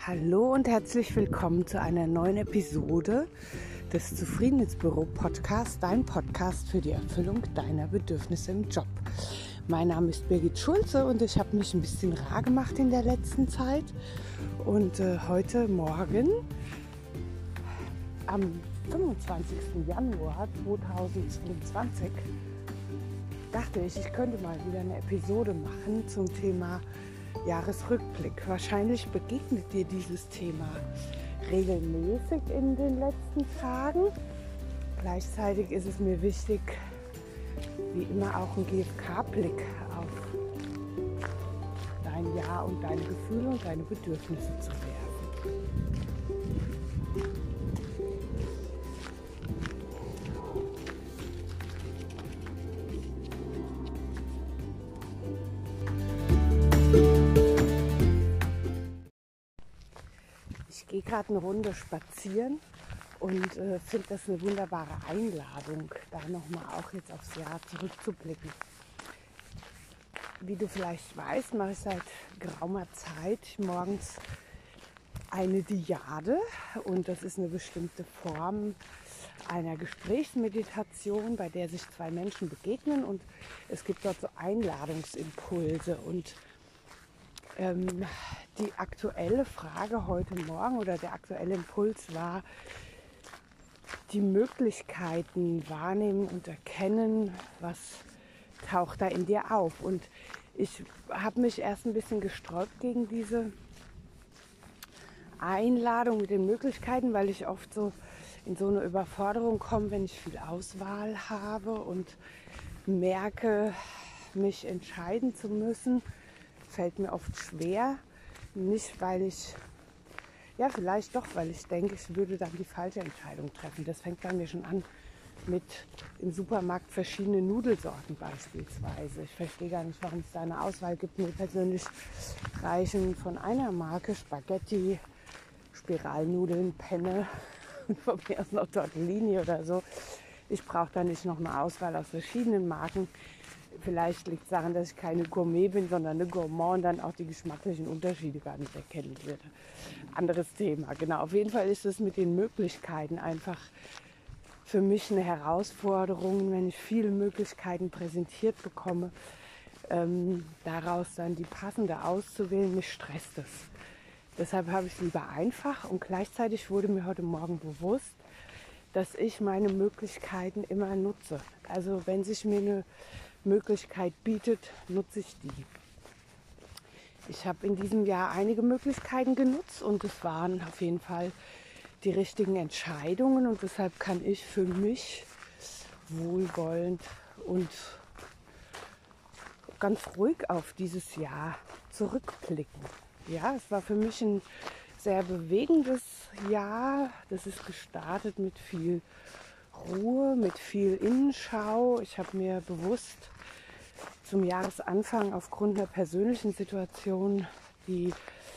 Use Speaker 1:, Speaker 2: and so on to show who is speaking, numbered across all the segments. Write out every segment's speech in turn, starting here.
Speaker 1: Hallo und herzlich willkommen zu einer neuen Episode des Zufriedenheitsbüro-Podcasts, dein Podcast für die Erfüllung deiner Bedürfnisse im Job. Mein Name ist Birgit Schulze und ich habe mich ein bisschen rar gemacht in der letzten Zeit. Und heute Morgen, am 25. Januar 2022, dachte ich könnte mal wieder eine Episode machen zum Thema Jahresrückblick. Wahrscheinlich begegnet dir dieses Thema regelmäßig in den letzten Tagen. Gleichzeitig ist es mir wichtig, wie immer auch einen GfK-Blick auf dein Jahr und deine Gefühle und deine Bedürfnisse zu werfen. Ich gehe gerade eine Runde spazieren und finde das eine wunderbare Einladung, da nochmal auch jetzt aufs Jahr zurückzublicken. Wie du vielleicht weißt, mache ich seit geraumer Zeit morgens eine Dyade und das ist eine bestimmte Form einer Gesprächsmeditation, bei der sich zwei Menschen begegnen und es gibt dort so Einladungsimpulse und die aktuelle Frage heute Morgen oder der aktuelle Impuls war, die Möglichkeiten wahrnehmen und erkennen, was taucht da in dir auf. Und ich habe mich erst ein bisschen gesträubt gegen diese Einladung mit den Möglichkeiten, weil ich oft so in so eine Überforderung komme, wenn ich viel Auswahl habe und merke, mich entscheiden zu müssen. Fällt mir oft schwer, nicht weil ich, ja vielleicht doch, weil ich denke, ich würde dann die falsche Entscheidung treffen. Das fängt bei mir schon an mit im Supermarkt verschiedene Nudelsorten beispielsweise. Ich verstehe gar nicht, warum es da eine Auswahl gibt. Mir persönlich reichen von einer Marke Spaghetti, Spiralnudeln, Penne und von mir aus noch Tortellini oder so. Ich brauche da nicht noch eine Auswahl aus verschiedenen Marken. Vielleicht liegt es daran, dass ich keine Gourmet bin, sondern eine Gourmand und dann auch die geschmacklichen Unterschiede gar nicht erkennen würde. Anderes Thema, genau. Auf jeden Fall ist es mit den Möglichkeiten einfach für mich eine Herausforderung, wenn ich viele Möglichkeiten präsentiert bekomme, daraus dann die passende auszuwählen. Mich stresst es. Deshalb habe ich es lieber einfach und gleichzeitig wurde mir heute Morgen bewusst, dass ich meine Möglichkeiten immer nutze. Also wenn sich mir eine Möglichkeit bietet, nutze ich die. Ich habe in diesem Jahr einige Möglichkeiten genutzt und es waren auf jeden Fall die richtigen Entscheidungen und deshalb kann ich für mich wohlwollend und ganz ruhig auf dieses Jahr zurückblicken. Ja, es war für mich ein sehr bewegendes Jahr. Das ist gestartet mit viel Ruhe, mit viel Innenschau. Ich habe mir bewusst zum Jahresanfang aufgrund einer persönlichen Situation die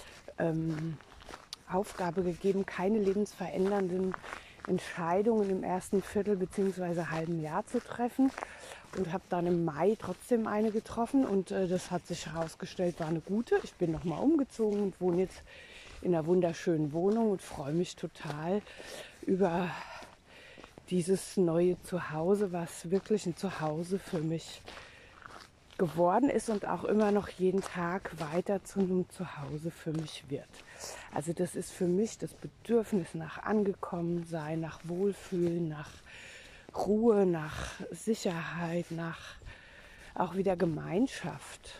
Speaker 1: Aufgabe gegeben, keine lebensverändernden Entscheidungen im ersten Viertel bzw. halben Jahr zu treffen und habe dann im Mai trotzdem eine getroffen und das hat sich herausgestellt, war eine gute. Ich bin nochmal umgezogen und wohne jetzt in einer wunderschönen Wohnung und freue mich total über dieses neue Zuhause, was wirklich ein Zuhause für mich geworden ist und auch immer noch jeden Tag weiter zu einem Zuhause für mich wird. Also das ist für mich das Bedürfnis nach Angekommensein, nach Wohlfühlen, nach Ruhe, nach Sicherheit, nach auch wieder Gemeinschaft.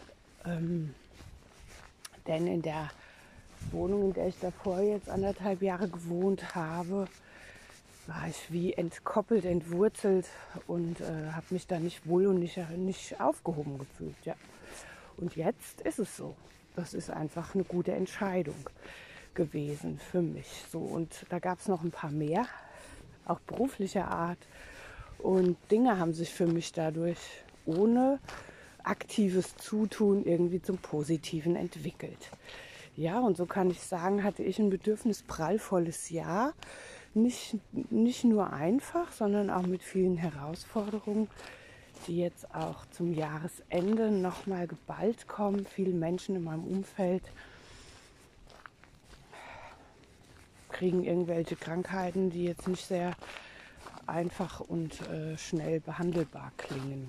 Speaker 1: Denn in der Wohnung, in der ich davor jetzt 1,5 Jahre gewohnt habe, war ich wie entkoppelt, entwurzelt und habe mich da nicht wohl und nicht aufgehoben gefühlt. Ja. Und jetzt ist es so. Das ist einfach eine gute Entscheidung gewesen für mich. So, und da gab es noch ein paar mehr, auch beruflicher Art. Und Dinge haben sich für mich dadurch ohne aktives Zutun irgendwie zum Positiven entwickelt. Ja, und so kann ich sagen, hatte ich ein bedürfnisprallvolles Jahr. Nicht nur einfach, sondern auch mit vielen Herausforderungen, die jetzt auch zum Jahresende nochmal geballt kommen. Viele Menschen in meinem Umfeld kriegen irgendwelche Krankheiten, die jetzt nicht sehr einfach und schnell behandelbar klingen.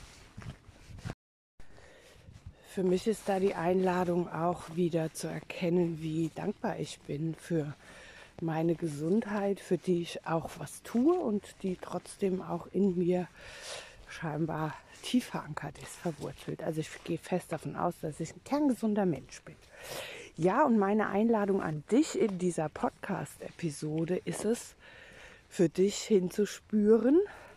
Speaker 1: Für mich ist da die Einladung auch wieder zu erkennen, wie dankbar ich bin für meine Gesundheit, für die ich auch was tue und die trotzdem auch in mir scheinbar tief verankert ist, verwurzelt. Also ich gehe fest davon aus, dass ich ein kerngesunder Mensch bin. Ja, und meine Einladung an dich in dieser Podcast-Episode ist es, für dich hinzuspüren,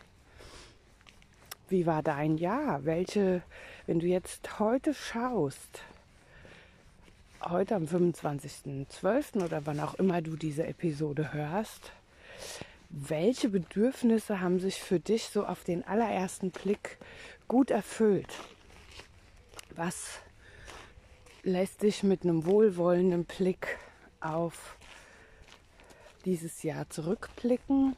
Speaker 1: wie war dein Jahr? Wenn du jetzt heute schaust, heute am 25.12. oder wann auch immer du diese Episode hörst, welche Bedürfnisse haben sich für dich so auf den allerersten Blick gut erfüllt? Was lässt dich mit einem wohlwollenden Blick auf dieses Jahr zurückblicken?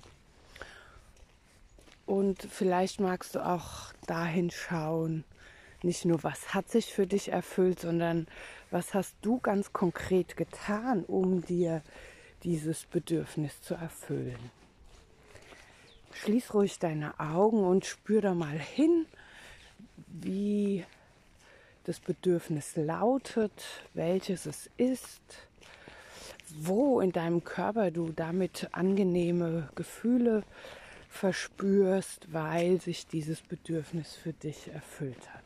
Speaker 1: Und vielleicht magst du auch dahin schauen, nicht nur was hat sich für dich erfüllt, sondern was hast du ganz konkret getan, um dir dieses Bedürfnis zu erfüllen. Schließ ruhig deine Augen und spür da mal hin, wie das Bedürfnis lautet, welches es ist, wo in deinem Körper du damit angenehme Gefühle verspürst, weil sich dieses Bedürfnis für dich erfüllt hat.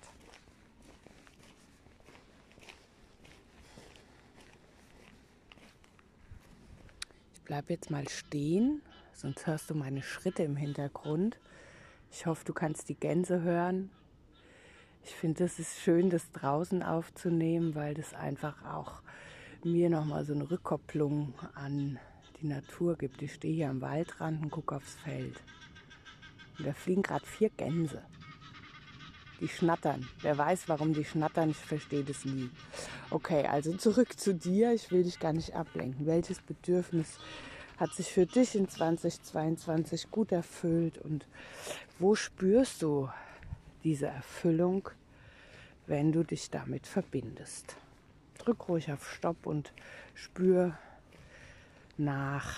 Speaker 1: Ich bleibe jetzt mal stehen, sonst hörst du meine Schritte im Hintergrund. Ich hoffe, du kannst die Gänse hören. Ich finde, es ist schön, das draußen aufzunehmen, weil das einfach auch mir nochmal so eine Rückkopplung an die Natur gibt. Ich stehe hier am Waldrand und gucke aufs Feld. Und da fliegen gerade 4 Gänse. Die schnattern. Wer weiß, warum die schnattern, ich verstehe das nie. Okay, also zurück zu dir. Ich will dich gar nicht ablenken. Welches Bedürfnis hat sich für dich in 2022 gut erfüllt? Und wo spürst du diese Erfüllung, wenn du dich damit verbindest? Drück ruhig auf Stopp und spür nach.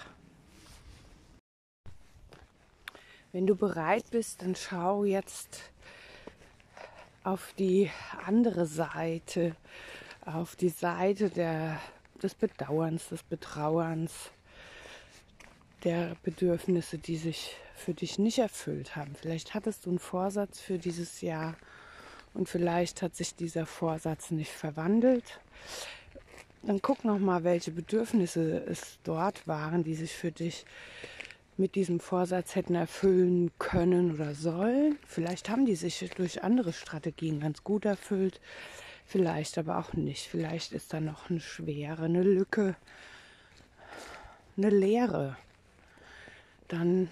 Speaker 1: Wenn du bereit bist, dann schau jetzt auf die andere Seite, auf die Seite des Bedauerns, des Betrauerns, der Bedürfnisse, die sich für dich nicht erfüllt haben. Vielleicht hattest du einen Vorsatz für dieses Jahr und vielleicht hat sich dieser Vorsatz nicht verwandelt. Dann guck nochmal, welche Bedürfnisse es dort waren, die sich für dich mit diesem Vorsatz hätten erfüllen können oder sollen. Vielleicht haben die sich durch andere Strategien ganz gut erfüllt, vielleicht aber auch nicht. Vielleicht ist da noch eine Schwere, eine Lücke, eine Leere. Dann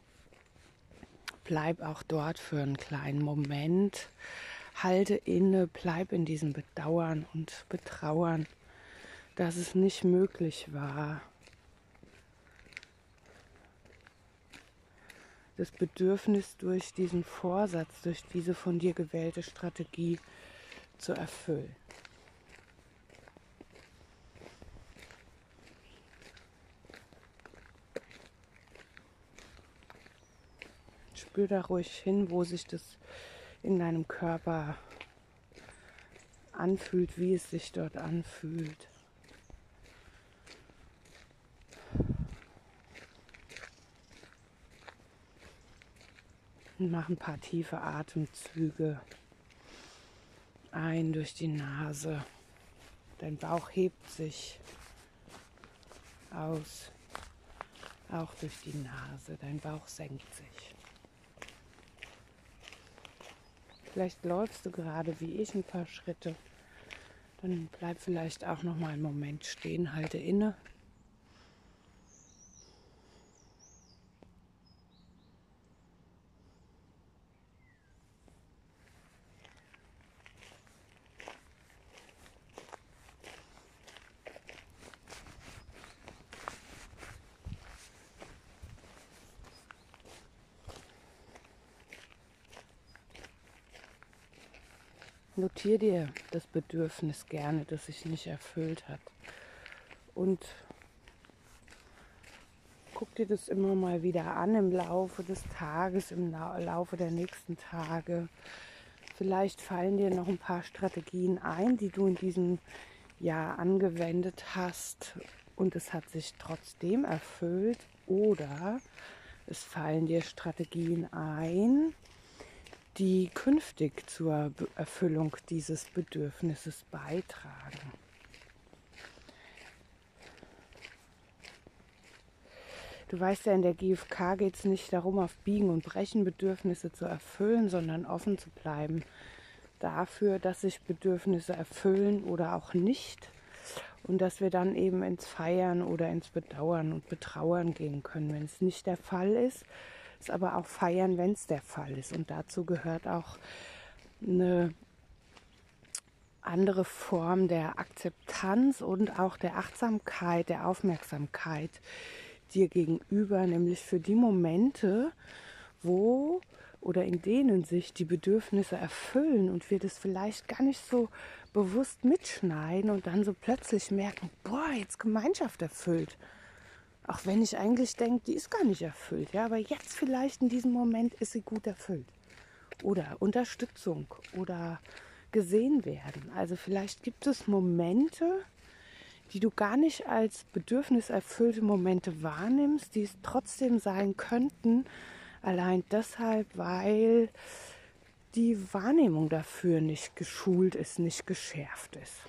Speaker 1: bleib auch dort für einen kleinen Moment, halte inne, bleib in diesem Bedauern und Betrauern, dass es nicht möglich war, das Bedürfnis durch diesen Vorsatz, durch diese von dir gewählte Strategie zu erfüllen. Spür da ruhig hin, wo sich das in deinem Körper anfühlt, wie es sich dort anfühlt. Und mach ein paar tiefe Atemzüge ein durch die Nase. Dein Bauch hebt sich aus, auch durch die Nase. Dein Bauch senkt sich. Vielleicht läufst du gerade wie ich ein paar Schritte. Dann bleib vielleicht auch noch mal einen Moment stehen, halte inne. Notiere dir das Bedürfnis gerne, das sich nicht erfüllt hat. Und guck dir das immer mal wieder an im Laufe des Tages, im Laufe der nächsten Tage. Vielleicht fallen dir noch ein paar Strategien ein, die du in diesem Jahr angewendet hast und es hat sich trotzdem erfüllt. Oder es fallen dir Strategien ein, die künftig zur Erfüllung dieses Bedürfnisses beitragen. Du weißt ja, in der GfK geht es nicht darum, auf Biegen und Brechen Bedürfnisse zu erfüllen, sondern offen zu bleiben dafür, dass sich Bedürfnisse erfüllen oder auch nicht. Und dass wir dann eben ins Feiern oder ins Bedauern und Betrauern gehen können, wenn es nicht der Fall ist. Es aber auch feiern, wenn es der Fall ist. Und dazu gehört auch eine andere Form der Akzeptanz und auch der Achtsamkeit, der Aufmerksamkeit dir gegenüber, nämlich für die Momente, wo oder in denen sich die Bedürfnisse erfüllen und wir das vielleicht gar nicht so bewusst mitschneiden und dann so plötzlich merken, boah, jetzt Gemeinschaft erfüllt. Auch wenn ich eigentlich denke, die ist gar nicht erfüllt, ja, aber jetzt vielleicht in diesem Moment ist sie gut erfüllt. Oder Unterstützung oder gesehen werden. Also vielleicht gibt es Momente, die du gar nicht als bedürfniserfüllte Momente wahrnimmst, die es trotzdem sein könnten, allein deshalb, weil die Wahrnehmung dafür nicht geschult ist, nicht geschärft ist.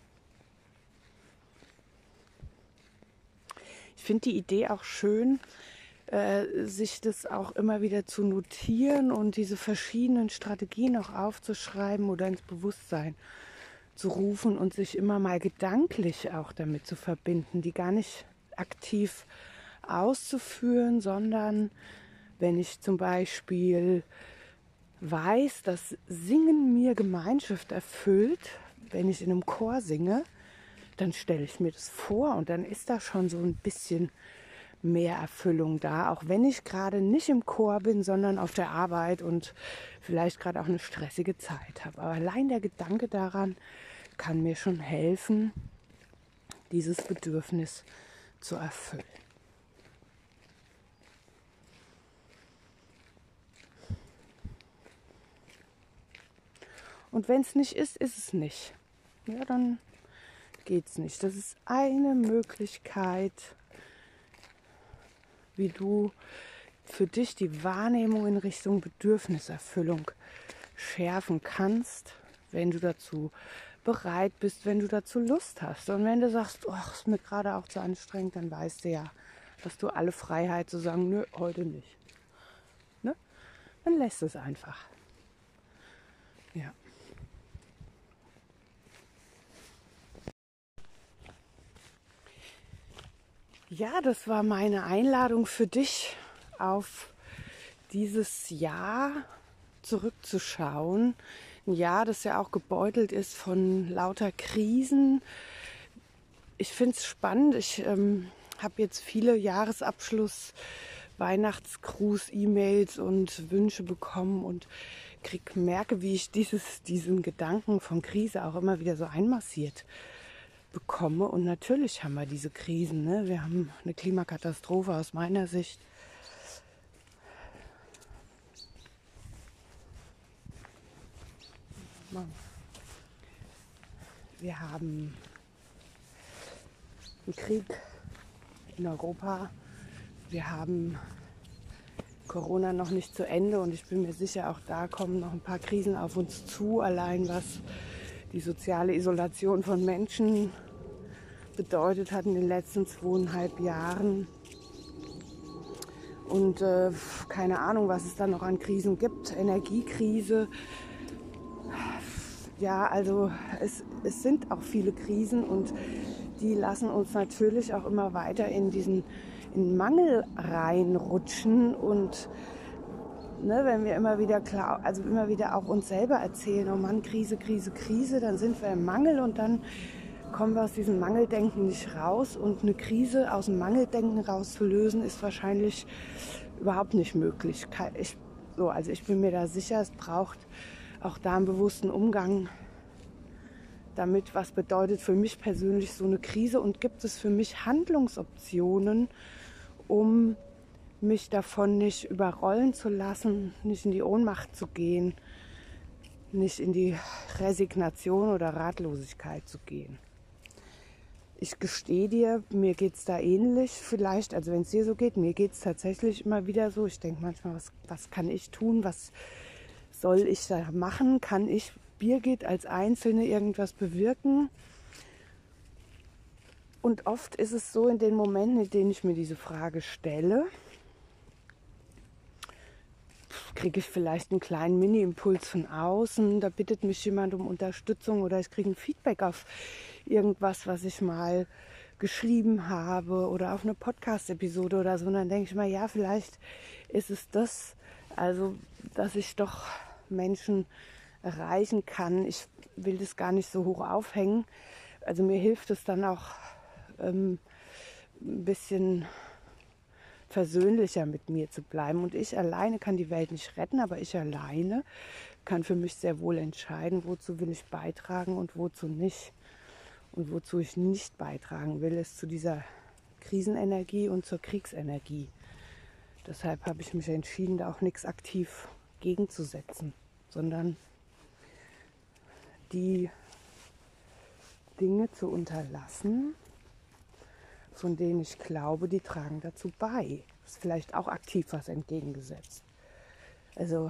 Speaker 1: Ich finde die Idee auch schön, sich das auch immer wieder zu notieren und diese verschiedenen Strategien auch aufzuschreiben oder ins Bewusstsein zu rufen und sich immer mal gedanklich auch damit zu verbinden, die gar nicht aktiv auszuführen, sondern wenn ich zum Beispiel weiß, dass Singen mir Gemeinschaft erfüllt, wenn ich in einem Chor singe, dann stelle ich mir das vor und dann ist da schon so ein bisschen mehr Erfüllung da, auch wenn ich gerade nicht im Chor bin, sondern auf der Arbeit und vielleicht gerade auch eine stressige Zeit habe. Aber allein der Gedanke daran kann mir schon helfen, dieses Bedürfnis zu erfüllen. Und wenn es nicht ist, ist es nicht. Ja, dann geht es nicht. Das ist eine Möglichkeit, wie du für dich die Wahrnehmung in Richtung Bedürfniserfüllung schärfen kannst, wenn du dazu bereit bist, wenn du dazu Lust hast. Und wenn du sagst, oh, ist mir gerade auch zu anstrengend, dann weißt du ja, dass du alle Freiheit zu sagen, nö, heute nicht. Ne? Dann lässt es einfach. Ja. Ja, das war meine Einladung für dich, auf dieses Jahr zurückzuschauen. Ein Jahr, das ja auch gebeutelt ist von lauter Krisen. Ich finde es spannend. Ich habe jetzt viele Jahresabschluss, Weihnachtsgruß, E-Mails und Wünsche bekommen und merke, wie ich diesen Gedanken von Krise auch immer wieder so einmassiert bekomme. Und natürlich haben wir diese Krisen. Ne? Wir haben eine Klimakatastrophe aus meiner Sicht. Wir haben einen Krieg in Europa. Wir haben Corona noch nicht zu Ende und ich bin mir sicher, auch da kommen noch ein paar Krisen auf uns zu. Allein was die soziale Isolation von Menschen bedeutet hat in den letzten 2,5 Jahren. Und keine Ahnung, was es da noch an Krisen gibt. Energiekrise. Ja, also es sind auch viele Krisen und die lassen uns natürlich auch immer weiter in Mangel reinrutschen. Und ne, wenn wir immer wieder auch uns selber erzählen, oh Mann, Krise, Krise, Krise, dann sind wir im Mangel und dann kommen wir aus diesem Mangeldenken nicht raus. Und eine Krise aus dem Mangeldenken rauszulösen, ist wahrscheinlich überhaupt nicht möglich. Ich bin mir da sicher, es braucht auch da einen bewussten Umgang damit, was bedeutet für mich persönlich so eine Krise und gibt es für mich Handlungsoptionen, um mich davon nicht überrollen zu lassen, nicht in die Ohnmacht zu gehen, nicht in die Resignation oder Ratlosigkeit zu gehen. Ich gestehe dir, mir geht es da ähnlich vielleicht, also wenn es dir so geht, mir geht es tatsächlich immer wieder so. Ich denke manchmal, was kann ich tun, was soll ich da machen, kann ich, Birgit, als Einzelne irgendwas bewirken? Und oft ist es so, in den Momenten, in denen ich mir diese Frage stelle, kriege ich vielleicht einen kleinen Mini-Impuls von außen, da bittet mich jemand um Unterstützung oder ich kriege ein Feedback auf irgendwas, was ich mal geschrieben habe oder auf eine Podcast-Episode oder so. Und dann denke ich mal, ja, vielleicht ist es das, also dass ich doch Menschen erreichen kann. Ich will das gar nicht so hoch aufhängen. Also mir hilft es dann auch ein bisschen versöhnlicher mit mir zu bleiben. Und ich alleine kann die Welt nicht retten, aber ich alleine kann für mich sehr wohl entscheiden, wozu will ich beitragen und wozu nicht. Und wozu ich nicht beitragen will, ist zu dieser Krisenenergie und zur Kriegsenergie. Deshalb habe ich mich entschieden, da auch nichts aktiv gegenzusetzen, sondern die Dinge zu unterlassen, von denen ich glaube, die tragen dazu bei. Das ist vielleicht auch aktiv was entgegengesetzt. Also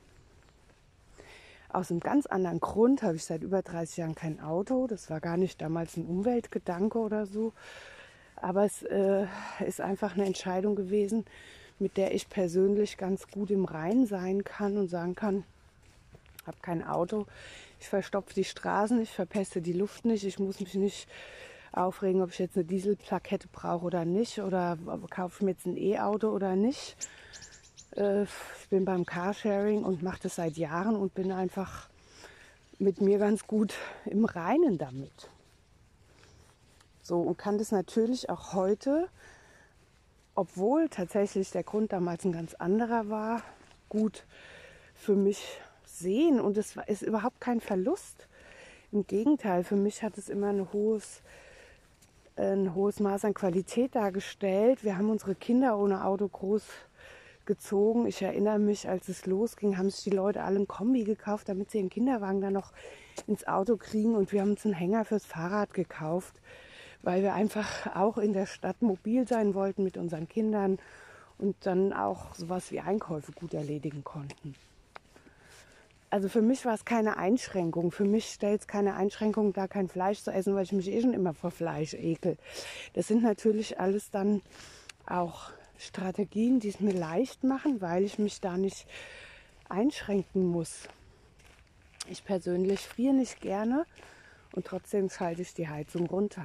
Speaker 1: aus einem ganz anderen Grund habe ich seit über 30 Jahren kein Auto. Das war gar nicht damals ein Umweltgedanke oder so. Aber es ist einfach eine Entscheidung gewesen, mit der ich persönlich ganz gut im Reinen sein kann und sagen kann, ich habe kein Auto, ich verstopfe die Straßen, ich verpeste die Luft nicht, ich muss mich nicht aufregen, ob ich jetzt eine Dieselplakette brauche oder nicht oder kaufe ich mir jetzt ein E-Auto oder nicht. Ich bin beim Carsharing und mache das seit Jahren und bin einfach mit mir ganz gut im Reinen damit. So, und kann das natürlich auch heute, obwohl tatsächlich der Grund damals ein ganz anderer war, gut für mich sehen. Und es ist überhaupt kein Verlust. Im Gegenteil, für mich hat es immer ein hohes Maß an Qualität dargestellt. Wir haben unsere Kinder ohne Auto groß gezogen. Ich erinnere mich, als es losging, haben sich die Leute alle ein Kombi gekauft, damit sie ihren Kinderwagen dann noch ins Auto kriegen. Und wir haben uns einen Hänger fürs Fahrrad gekauft, weil wir einfach auch in der Stadt mobil sein wollten mit unseren Kindern und dann auch sowas wie Einkäufe gut erledigen konnten. Also für mich war es keine Einschränkung. Für mich stellt es keine Einschränkung dar, kein Fleisch zu essen, weil ich mich eh schon immer vor Fleisch ekel. Das sind natürlich alles dann auch Strategien, die es mir leicht machen, weil ich mich da nicht einschränken muss. Ich persönlich friere nicht gerne und trotzdem schalte ich die Heizung runter.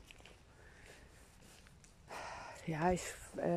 Speaker 1: Ja, ich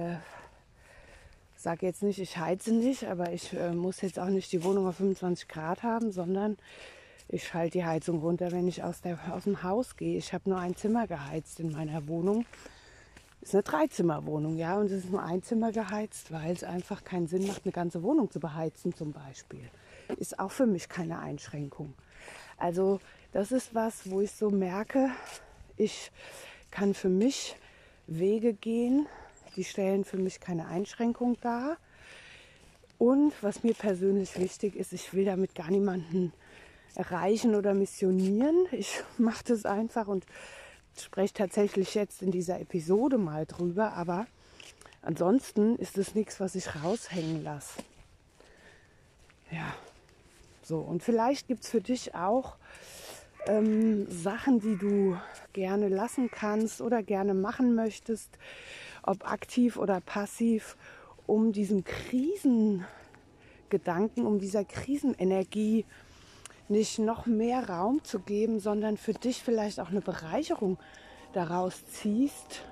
Speaker 1: sage jetzt nicht, ich heize nicht, aber ich muss jetzt auch nicht die Wohnung auf 25 Grad haben, sondern ich schalte die Heizung runter, wenn ich aus dem Haus gehe. Ich habe nur ein Zimmer geheizt in meiner Wohnung. Ist eine Dreizimmerwohnung, ja, und es ist nur ein Zimmer geheizt, weil es einfach keinen Sinn macht, eine ganze Wohnung zu beheizen zum Beispiel. Ist auch für mich keine Einschränkung. Also das ist was, wo ich so merke, ich kann für mich Wege gehen, die stellen für mich keine Einschränkung dar. Und was mir persönlich wichtig ist, ich will damit gar niemanden erreichen oder missionieren. Ich mache das einfach und spreche tatsächlich jetzt in dieser Episode mal drüber, aber ansonsten ist es nichts, was ich raushängen lasse. Ja, so. Und vielleicht gibt es für dich auch Sachen, die du gerne lassen kannst oder gerne machen möchtest, ob aktiv oder passiv, um diesem Krisengedanken, um dieser Krisenenergie nicht noch mehr Raum zu geben, sondern für dich vielleicht auch eine Bereicherung daraus ziehst,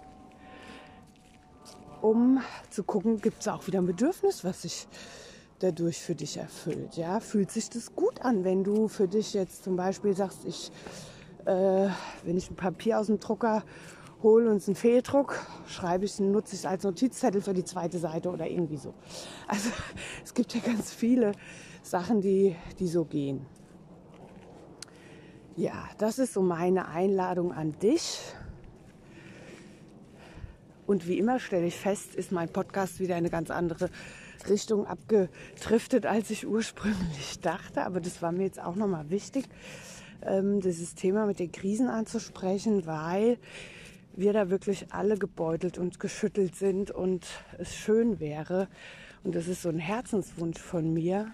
Speaker 1: um zu gucken, gibt es auch wieder ein Bedürfnis, was sich dadurch für dich erfüllt. Ja? Fühlt sich das gut an, wenn du für dich jetzt zum Beispiel sagst, wenn ich ein Papier aus dem Drucker hole und es ist ein Fehldruck, nutze ich es als Notizzettel für die zweite Seite oder irgendwie so. Also es gibt ja ganz viele Sachen, die so gehen. Ja, das ist so meine Einladung an dich. Und wie immer stelle ich fest, ist mein Podcast wieder in eine ganz andere Richtung abgedriftet, als ich ursprünglich dachte. Aber das war mir jetzt auch nochmal wichtig, dieses Thema mit den Krisen anzusprechen, weil wir da wirklich alle gebeutelt und geschüttelt sind und es schön wäre, und das ist so ein Herzenswunsch von mir,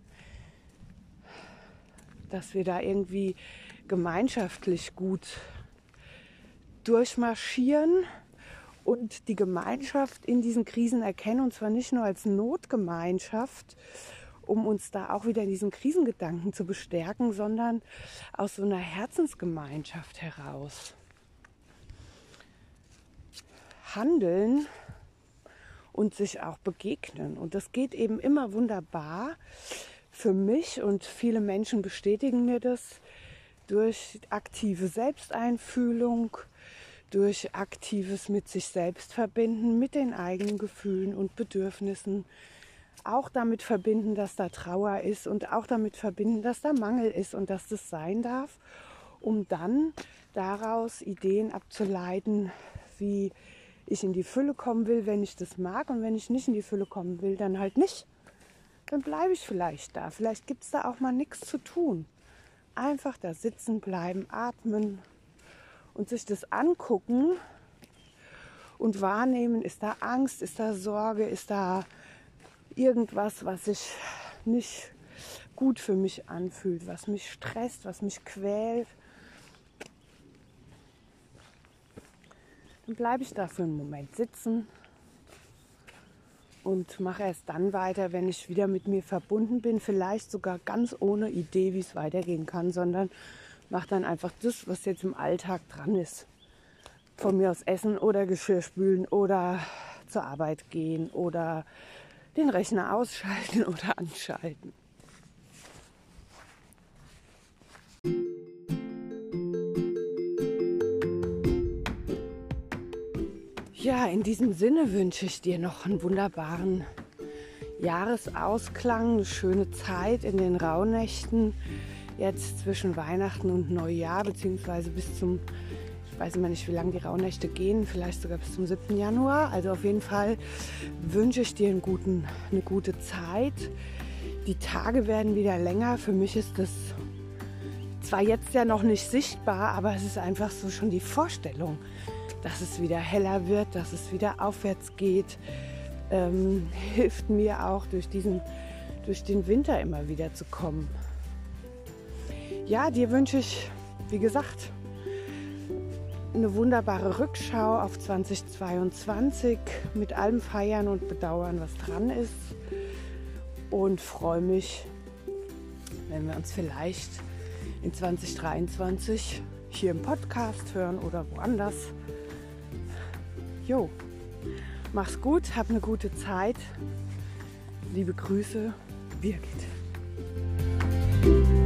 Speaker 1: dass wir da irgendwie gemeinschaftlich gut durchmarschieren und die Gemeinschaft in diesen Krisen erkennen, und zwar nicht nur als Notgemeinschaft, um uns da auch wieder in diesen Krisengedanken zu bestärken, sondern aus so einer Herzensgemeinschaft heraus. Handeln und sich auch begegnen. Und das geht eben immer wunderbar für mich, und viele Menschen bestätigen mir das, durch aktive Selbsteinfühlung, durch aktives mit sich selbst verbinden, mit den eigenen Gefühlen und Bedürfnissen, auch damit verbinden, dass da Trauer ist und auch damit verbinden, dass da Mangel ist und dass das sein darf, um dann daraus Ideen abzuleiten, wie ich in die Fülle kommen will, wenn ich das mag, und wenn ich nicht in die Fülle kommen will, dann halt nicht. Dann bleibe ich vielleicht da. Vielleicht gibt es da auch mal nichts zu tun. Einfach da sitzen bleiben, atmen und sich das angucken und wahrnehmen, ist da Angst, ist da Sorge, ist da irgendwas, was sich nicht gut für mich anfühlt, was mich stresst, was mich quält. Dann bleibe ich da für einen Moment sitzen und mache erst dann weiter, wenn ich wieder mit mir verbunden bin, vielleicht sogar ganz ohne Idee, wie es weitergehen kann, sondern mache dann einfach das, was jetzt im Alltag dran ist. Von mir aus essen oder Geschirr spülen oder zur Arbeit gehen oder den Rechner ausschalten oder anschalten. Ja, in diesem Sinne wünsche ich dir noch einen wunderbaren Jahresausklang, eine schöne Zeit in den Rauhnächten, jetzt zwischen Weihnachten und Neujahr, beziehungsweise bis zum, ich weiß immer nicht, wie lange die Rauhnächte gehen, vielleicht sogar bis zum 7. Januar. Also auf jeden Fall wünsche ich dir eine gute Zeit. Die Tage werden wieder länger. Für mich ist das zwar jetzt ja noch nicht sichtbar, aber es ist einfach so schon die Vorstellung, dass es wieder heller wird, dass es wieder aufwärts geht, hilft mir auch durch den Winter immer wieder zu kommen. Ja, dir wünsche ich, wie gesagt, eine wunderbare Rückschau auf 2022 mit allem Feiern und Bedauern, was dran ist, und freue mich, wenn wir uns vielleicht in 2023 hier im Podcast hören oder woanders. Jo, mach's gut, hab eine gute Zeit. Liebe Grüße, Birgit.